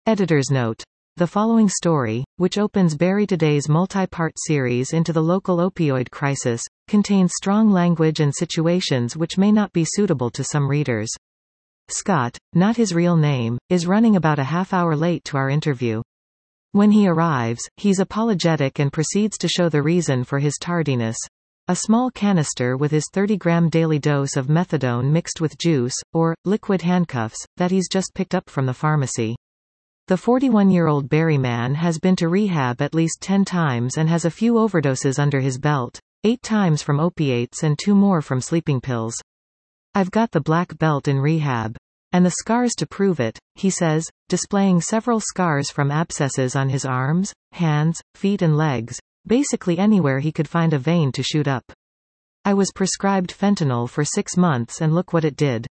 Editor's note. The following story, which opens Bury Today's multi-part series into the local opioid crisis, contains strong language and situations which may not be suitable to some readers. Scott, not his real name, is running about a half-hour late to our interview. When he arrives, he's apologetic and proceeds to show the reason for his tardiness. A small canister with his 30-gram daily dose of methadone mixed with juice, or liquid handcuffs, that he's just picked up from the pharmacy. The 41-year-old Bury man has been to rehab at least 10 times and has a few overdoses under his belt, 8 times from opiates and 2 more from sleeping pills. I've got the black belt in rehab. And the scars to prove it, he says, displaying several scars from abscesses on his arms, hands, feet and legs, basically anywhere he could find a vein to shoot up. I was prescribed fentanyl for 6 months and look what it did.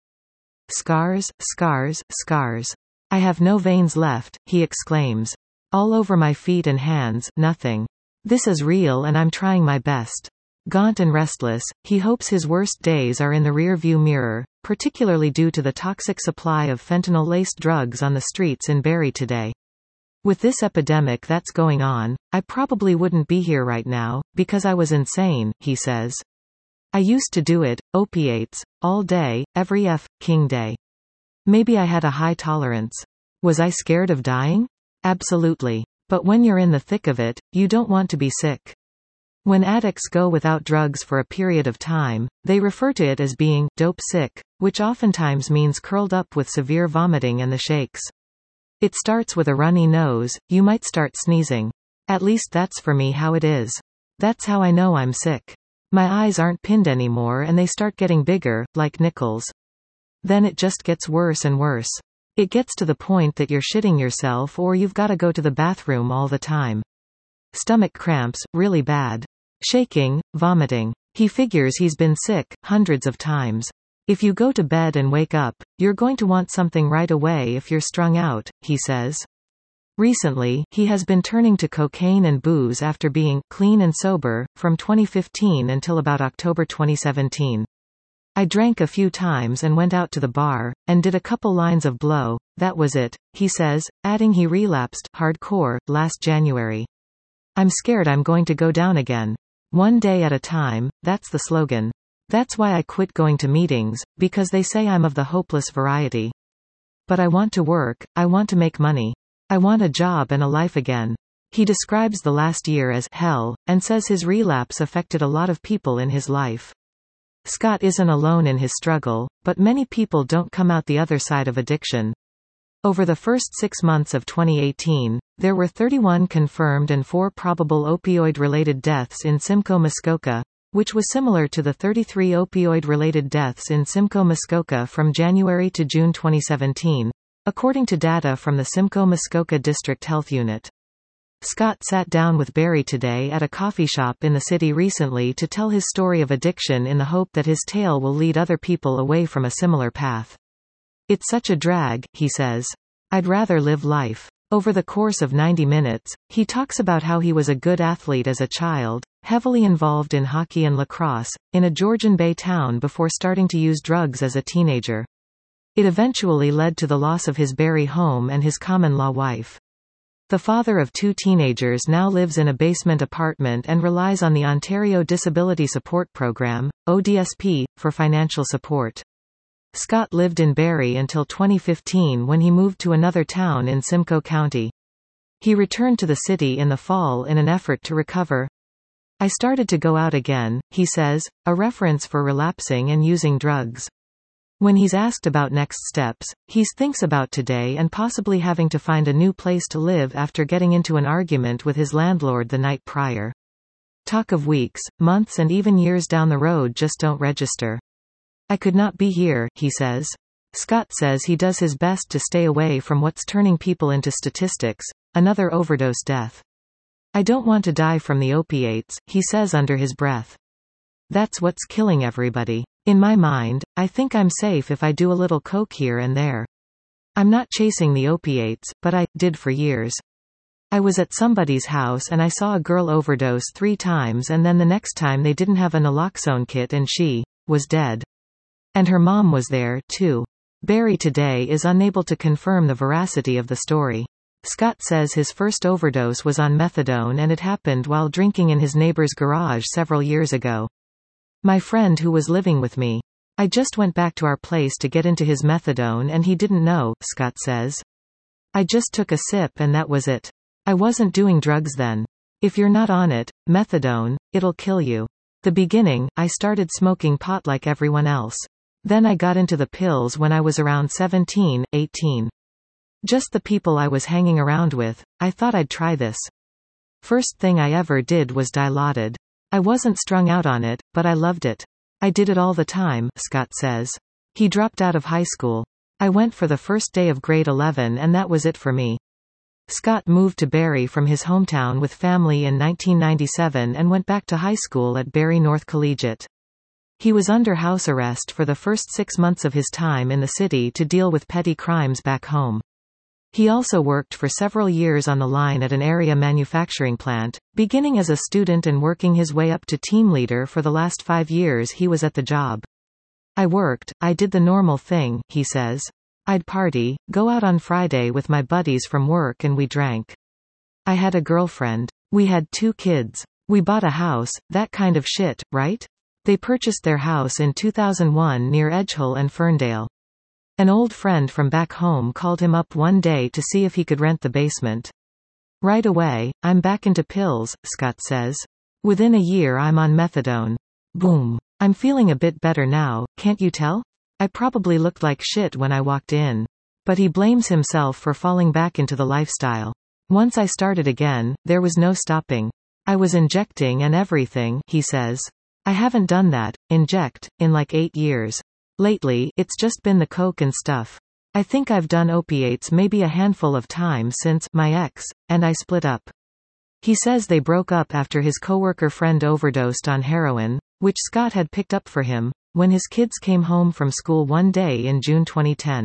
Scars, scars, scars. I have no veins left, he exclaims. All over my feet and hands, nothing. This is real and I'm trying my best. Gaunt and restless, he hopes his worst days are in the rear-view mirror, particularly due to the toxic supply of fentanyl-laced drugs on the streets in Bury today. With this epidemic that's going on, I probably wouldn't be here right now, because I was insane, he says. I used to do it, opiates, all day, every f***ing day. Maybe I had a high tolerance. Was I scared of dying? Absolutely. But when you're in the thick of it, you don't want to be sick. When addicts go without drugs for a period of time, they refer to it as being dope sick, which oftentimes means curled up with severe vomiting and the shakes. It starts with a runny nose, you might start sneezing. At least that's for me how it is. That's how I know I'm sick. My eyes aren't pinned anymore and they start getting bigger, like nickels. Then it just gets worse and worse. It gets to the point that you're shitting yourself or you've got to go to the bathroom all the time. Stomach cramps, really bad. Shaking, vomiting. He figures he's been sick hundreds of times. If you go to bed and wake up, you're going to want something right away if you're strung out, he says. Recently, he has been turning to cocaine and booze after being clean and sober from 2015 until about October 2017. I drank a few times and went out to the bar, and did a couple lines of blow, that was it, he says, adding he relapsed hardcore last January. I'm scared I'm going to go down again. One day at a time, that's the slogan. That's why I quit going to meetings, because they say I'm of the hopeless variety. But I want to work, I want to make money. I want a job and a life again. He describes the last year as hell, and says his relapse affected a lot of people in his life. Scott isn't alone in his struggle, but many people don't come out the other side of addiction. Over the first 6 months of 2018, there were 31 confirmed and 4 probable opioid-related deaths in Simcoe, Muskoka, which was similar to the 33 opioid-related deaths in Simcoe, Muskoka from January to June 2017, according to data from the Simcoe, Muskoka District Health Unit. Scott sat down with Bury Today at a coffee shop in the city recently to tell his story of addiction in the hope that his tale will lead other people away from a similar path. It's such a drag, he says. I'd rather live life. Over the course of 90 minutes, he talks about how he was a good athlete as a child, heavily involved in hockey and lacrosse, in a Georgian Bay town before starting to use drugs as a teenager. It eventually led to the loss of his Bury home and his common-law wife. The father of 2 teenagers now lives in a basement apartment and relies on the Ontario Disability Support Program, ODSP, for financial support. Scott lived in Bury until 2015 when he moved to another town in Simcoe County. He returned to the city in the fall in an effort to recover. I started to go out again, he says, a reference for relapsing and using drugs. When he's asked about next steps, he thinks about today and possibly having to find a new place to live after getting into an argument with his landlord the night prior. Talk of weeks, months and even years down the road just don't register. I could not be here, he says. Scott says he does his best to stay away from what's turning people into statistics, another overdose death. I don't want to die from the opiates, he says under his breath. That's what's killing everybody. In my mind, I think I'm safe if I do a little coke here and there. I'm not chasing the opiates, but I did for years. I was at somebody's house and I saw a girl overdose 3 times and then the next time they didn't have a naloxone kit and she was dead. And her mom was there, too. Bury Today is unable to confirm the veracity of the story. Scott says his first overdose was on methadone and it happened while drinking in his neighbor's garage several years ago. My friend who was living with me. I just went back to our place to get into his methadone and he didn't know, Scott says. I just took a sip and that was it. I wasn't doing drugs then. If you're not on it, methadone, it'll kill you. The beginning, I started smoking pot like everyone else. Then I got into the pills when I was around 17, 18. Just the people I was hanging around with, I thought I'd try this. First thing I ever did was Dilaudid. I wasn't strung out on it, but I loved it. I did it all the time, Scott says. He dropped out of high school. I went for the first day of grade 11 and that was it for me. Scott moved to Barrie from his hometown with family in 1997 and went back to high school at Barrie North Collegiate. He was under house arrest for the first 6 months of his time in the city to deal with petty crimes back home. He also worked for several years on the line at an area manufacturing plant, beginning as a student and working his way up to team leader for the last 5 years he was at the job. I did the normal thing, he says. I'd party, go out on Friday with my buddies from work and we drank. I had a girlfriend. We had 2 kids. We bought a house, that kind of shit, right? They purchased their house in 2001 near Edgehill and Ferndale. An old friend from back home called him up one day to see if he could rent the basement. Right away, I'm back into pills, Scott says. Within a year I'm on methadone. Boom. I'm feeling a bit better now, can't you tell? I probably looked like shit when I walked in. But he blames himself for falling back into the lifestyle. Once I started again, there was no stopping. I was injecting and everything, he says. I haven't done that, inject, in like 8 years. Lately, it's just been the coke and stuff. I think I've done opiates maybe a handful of times since my ex and I split up. He says they broke up after his coworker friend overdosed on heroin, which Scott had picked up for him, when his kids came home from school one day in June 2010.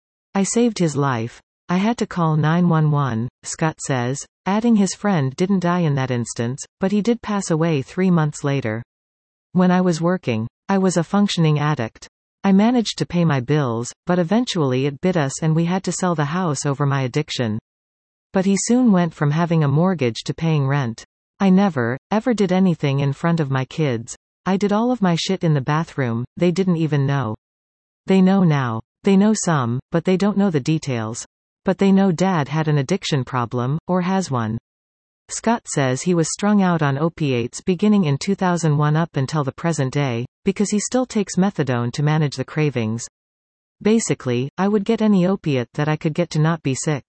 I saved his life. I had to call 911, Scott says, adding his friend didn't die in that instance, but he did pass away 3 months later. When I was working, I was a functioning addict. I managed to pay my bills, but eventually it bit us and we had to sell the house over my addiction. But he soon went from having a mortgage to paying rent. I never, ever did anything in front of my kids. I did all of my shit in the bathroom, they didn't even know. They know now. They know some, but they don't know the details. But they know Dad had an addiction problem, or has one. Scott says he was strung out on opiates beginning in 2001 up until the present day, because he still takes methadone to manage the cravings. Basically, I would get any opiate that I could get to not be sick.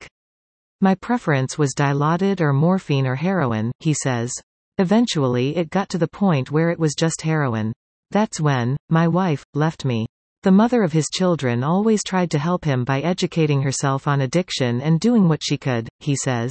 My preference was Dilaudid or morphine or heroin, he says. Eventually it got to the point where it was just heroin. That's when my wife left me. The mother of his children always tried to help him by educating herself on addiction and doing what she could, he says.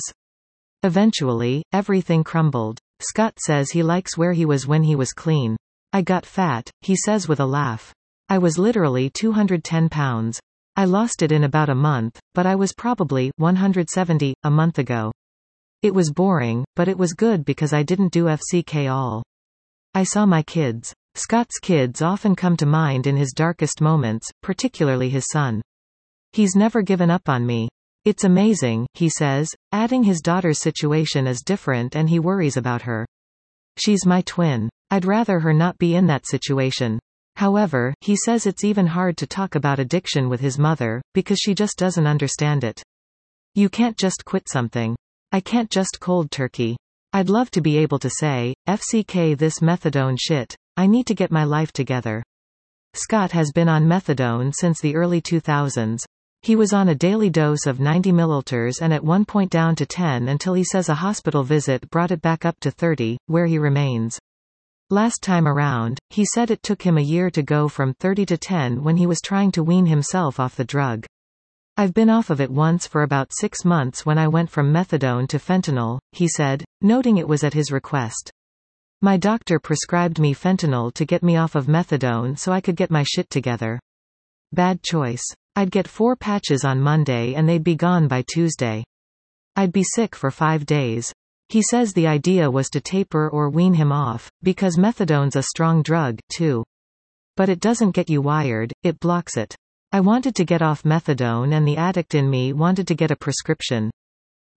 Eventually, everything crumbled. Scott says he likes where he was when he was clean. I got fat, he says with a laugh. I was literally 210 pounds. I lost it in about a month, but I was probably 170 a month ago. It was boring, but it was good because I didn't do FCK all. I saw my kids. Scott's kids often come to mind in his darkest moments, particularly his son. He's never given up on me. It's amazing, he says, adding his daughter's situation is different and he worries about her. She's my twin. I'd rather her not be in that situation. However, he says it's even hard to talk about addiction with his mother, because she just doesn't understand it. You can't just quit something. I can't just cold turkey. I'd love to be able to say, FCK this methadone shit. I need to get my life together. Scott has been on methadone since the early 2000s. He was on a daily dose of 90 milliliters and at one point down to 10 until he says a hospital visit brought it back up to 30, where he remains. Last time around, he said it took him a year to go from 30 to 10 when he was trying to wean himself off the drug. I've been off of it once for about 6 months when I went from methadone to fentanyl, he said, noting it was at his request. My doctor prescribed me fentanyl to get me off of methadone so I could get my shit together. Bad choice. I'd get 4 patches on Monday and they'd be gone by Tuesday. I'd be sick for 5 days. He says the idea was to taper or wean him off, because methadone's a strong drug, too. But it doesn't get you wired, it blocks it. I wanted to get off methadone and the addict in me wanted to get a prescription.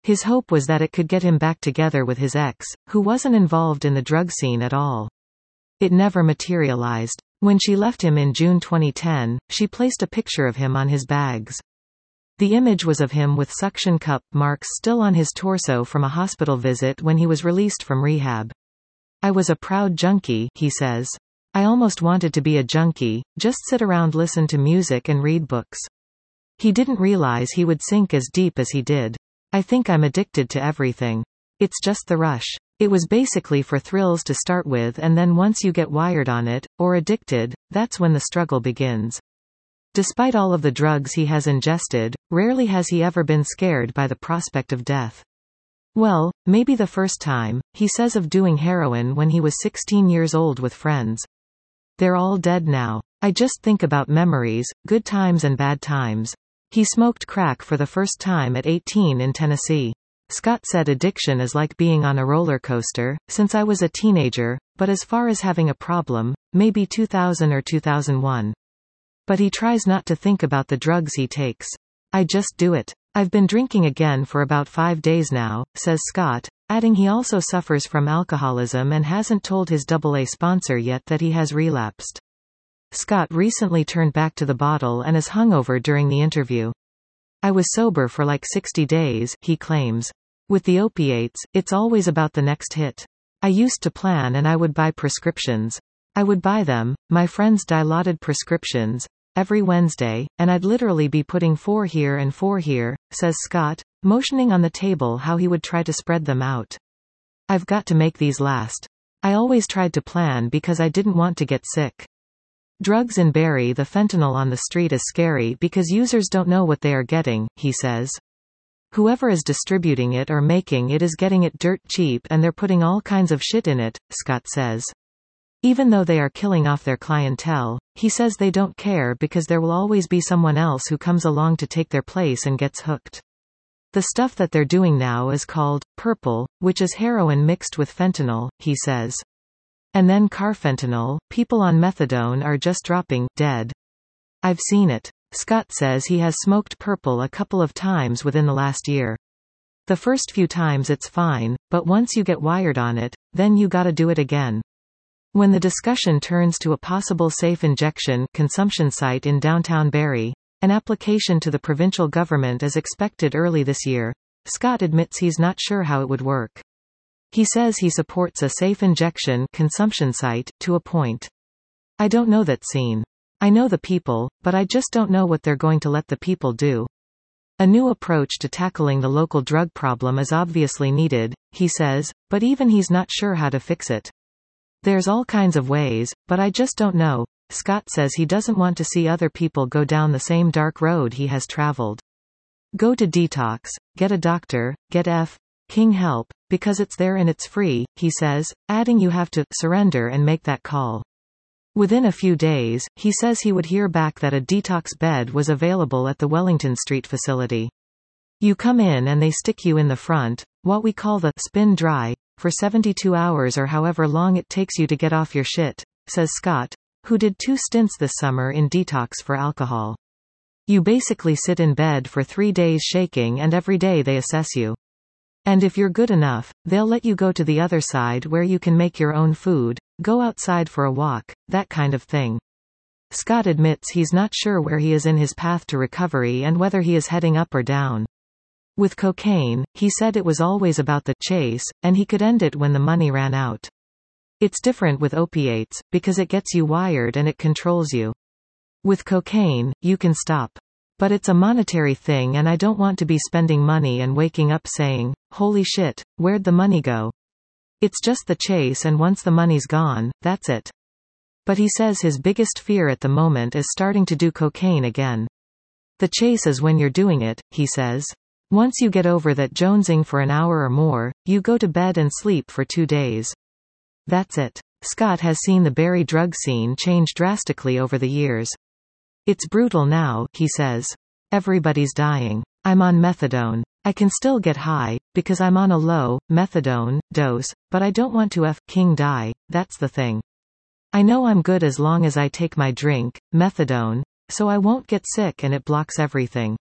His hope was that it could get him back together with his ex, who wasn't involved in the drug scene at all. It never materialized. When she left him in June 2010, she placed a picture of him on his bags. The image was of him with suction cup marks still on his torso from a hospital visit when he was released from rehab. "I was a proud junkie," he says. "I almost wanted to be a junkie, just sit around, listen to music and read books." He didn't realize he would sink as deep as he did. "I think I'm addicted to everything. It's just the rush. It was basically for thrills to start with, and then once you get wired on it, or addicted, that's when the struggle begins." Despite all of the drugs he has ingested, rarely has he ever been scared by the prospect of death. Well, maybe the first time, he says of doing heroin when he was 16 years old with friends. "They're all dead now. I just think about memories, good times and bad times." He smoked crack for the first time at 18 in Tennessee. Scott said addiction is like being on a roller coaster, since I was a teenager, but as far as having a problem, maybe 2000 or 2001. But he tries not to think about the drugs he takes. "I just do it. I've been drinking again for about 5 days now," says Scott, adding he also suffers from alcoholism and hasn't told his AA sponsor yet that he has relapsed. Scott recently turned back to the bottle and is hungover during the interview. "I was sober for like 60 days, he claims. "With the opiates, it's always about the next hit. I used to plan and I would buy prescriptions. I would buy them, my friends' dilaudid prescriptions, every Wednesday, and I'd literally be putting 4 here and 4 here, says Scott, motioning on the table how he would try to spread them out. "I've got to make these last. I always tried to plan because I didn't want to get sick." Drugs in Barrie. The fentanyl on the street is scary because users don't know what they are getting, he says. Whoever is distributing it or making it is getting it dirt cheap and they're putting all kinds of shit in it, Scott says. Even though they are killing off their clientele, he says they don't care because there will always be someone else who comes along to take their place and gets hooked. The stuff that they're doing now is called purple, which is heroin mixed with fentanyl, he says. And then carfentanil. People on methadone are just dropping dead. "I've seen it." Scott says he has smoked purple a couple of times within the last year. "The first few times it's fine, but once you get wired on it, then you gotta do it again." When the discussion turns to a possible safe injection consumption site in downtown Barrie, an application to the provincial government is expected early this year, Scott admits he's not sure how it would work. He says he supports a safe injection consumption site, to a point. "I don't know that scene. I know the people, but I just don't know what they're going to let the people do." A new approach to tackling the local drug problem is obviously needed, he says, but even he's not sure how to fix it. "There's all kinds of ways, but I just don't know." Scott says he doesn't want to see other people go down the same dark road he has traveled. "Go to detox, get a doctor, get King help, because it's there and it's free," he says, adding you have to surrender and make that call. Within a few days, he says he would hear back that a detox bed was available at the Wellington Street facility. "You come in and they stick you in the front, what we call the spin dry, for 72 hours or however long it takes you to get off your shit," says Scott, who did 2 stints this summer in detox for alcohol. "You basically sit in bed for 3 days shaking and every day they assess you. And if you're good enough, they'll let you go to the other side where you can make your own food, go outside for a walk, that kind of thing." Scott admits he's not sure where he is in his path to recovery and whether he is heading up or down. With cocaine, he said it was always about the chase, and he could end it when the money ran out. It's different with opiates, because it gets you wired and it controls you. With cocaine, you can stop. But it's a monetary thing and I don't want to be spending money and waking up saying, "Holy shit, where'd the money go?" It's just the chase and once the money's gone, that's it. But he says his biggest fear at the moment is starting to do cocaine again. The chase is when you're doing it, he says. Once you get over that jonesing for an hour or more, you go to bed and sleep for 2 days. That's it. Scott has seen the Barrie drug scene change drastically over the years. "It's brutal now," he says. "Everybody's dying. I'm on methadone. I can still get high, because I'm on a low, methadone, dose, but I don't want to King die, that's the thing. I know I'm good as long as I take my drink, methadone, so I won't get sick and it blocks everything."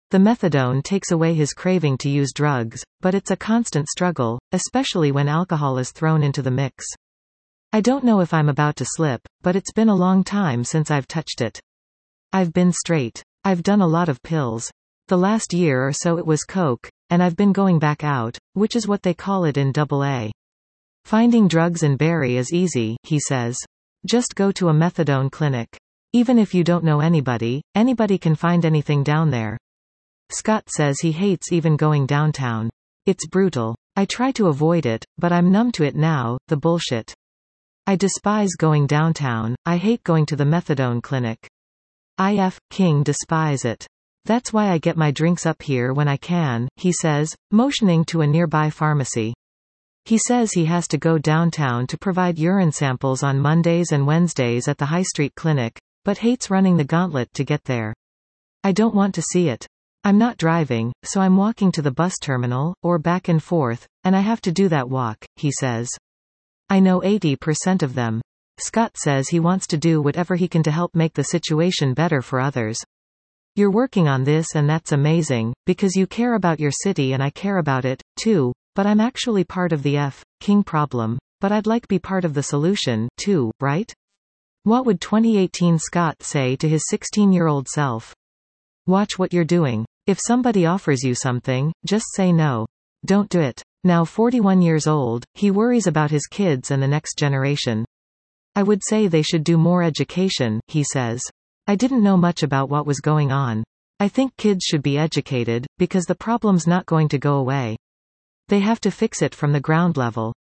The methadone takes away his craving to use drugs, but it's a constant struggle, especially when alcohol is thrown into the mix. I don't know if I'm about to slip, but it's been a long time since I've touched it. I've been straight. I've done a lot of pills. The last year or so it was coke, and I've been going back out, which is what they call it in AA. Finding drugs in Barrie is easy, he says. Just go to a methadone clinic. Even if you don't know anybody can find anything down there. Scott says he hates even going downtown. It's brutal. I try to avoid it, but I'm numb to it now, the bullshit. I despise going downtown, I hate going to the methadone clinic. King despise it. That's why I get my drinks up here when I can, he says, motioning to a nearby pharmacy. He says he has to go downtown to provide urine samples on Mondays and Wednesdays at the High Street Clinic, but hates running the gauntlet to get there. I don't want to see it. I'm not driving, so I'm walking to the bus terminal, or back and forth, and I have to do that walk, he says. I know 80% of them. Scott says he wants to do whatever he can to help make the situation better for others. You're working on this and that's amazing, because you care about your city and I care about it, too, but I'm actually part of the King problem, but I'd like be part of the solution, too, right? What would 2018 Scott say to his 16-year-old self? Watch what you're doing. If somebody offers you something, just say no. Don't do it. Now 41 years old, he worries about his kids and the next generation. I would say they should do more education, he says. I didn't know much about what was going on. I think kids should be educated, because the problem's not going to go away. They have to fix it from the ground level.